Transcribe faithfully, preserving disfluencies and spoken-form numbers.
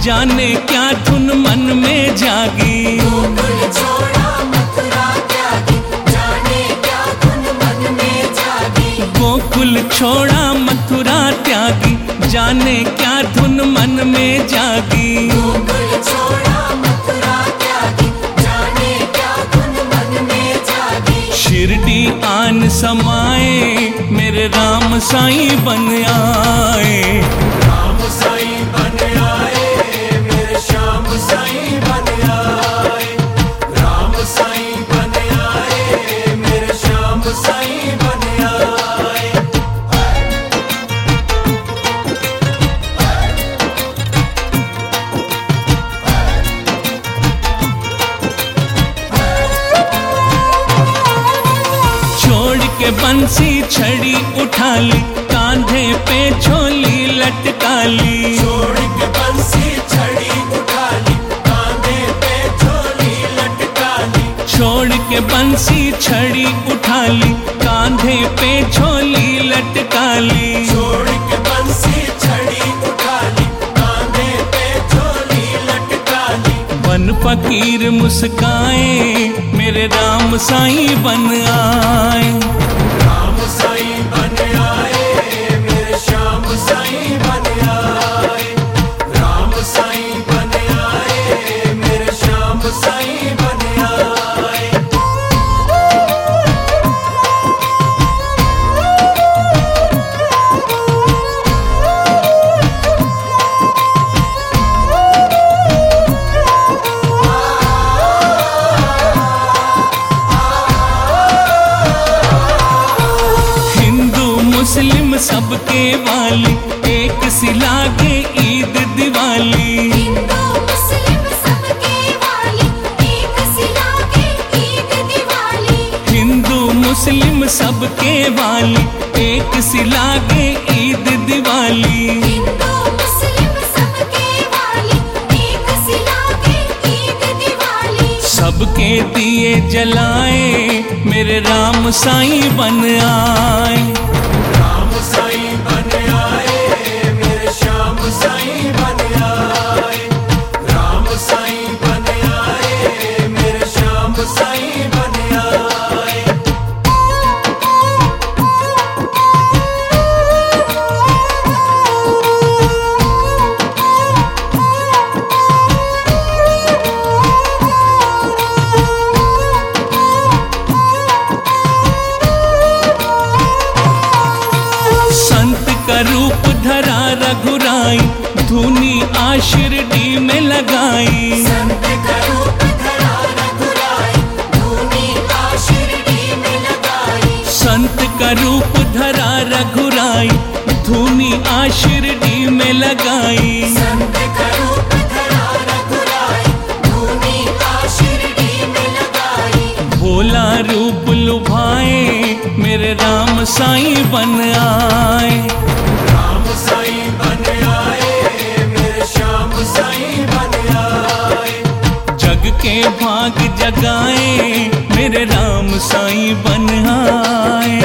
जाने क्या धुन मन में जागी। गोकुल छोड़ा मथुरा त्यागी, जाने क्या धुन मन में जागी। गोकुल छोड़ा मथुरा त्यागी, जाने क्या धुन मन में जागी। गोकुल छोड़ा मथुरा त्यागी, जाने क्या धुन मन में जागी। शिरडी आन समाए, मेरे राम साईं बन आए। राम साईं बन आए, मेरे श्याम साईं बन आए। राम साईं बन आए, मेरे श्याम साईं बन आए। छोड़ के बंसी छड़ी उठा ली, कांधे पे झोली लटका ली। छोड़ के बंसी छड़ी उठा ली, कांधे पे झोली लटका ली। छोड़ के बंसी छड़ी उठा ली, कांधे पे झोली लटका ली। छोड़ के बंसी छड़ी उठा ली, कांधे पे झोली लटका ली। बन फकीर मुस्काए, मेरे राम साईं बन आए। राम साईं बन आए, मेरे श्याम साईं बन आए। राम साईं बन आए, मेरे श्याम साईं बन आए। मुस्लिम सबके वाली, एक सी लागे ईद दिवाली। हिंदू मुस्लिम सबके वाली, एक सी लागे ईद दिवाली। हिंदू मुस्लिम सबके वाली, एक सी लागे ईद दिवाली। हिंदू मुस्लिम सबके वाली, एक सी लागे ईद दिवाली। सबके दिए जलाए, मेरे राम साईं बन आए। राम साईं बन आए, मेरे श्याम साईं बन आए। राम साईं बन आए, मेरे श्याम साईं बन आए। संत का रूप धरा रघुराई, धुनी आ शिरडी में लगाई। संत का रूप धरा रघुराई, धूनी आ शिरडी में लगाई। संत का रूप धरा रघुराई, धुनी आ शिरडी में लगाई। संत का रूप धरा रघुराई, धूनी आ शिरडी में लगाई। भोला रूप लुभाए, मेरे राम साईं बन आए। राम साईं बन आए, मेरे श्याम साईं बन आए। जग के भाग जगाए, मेरे राम साईं बन आए।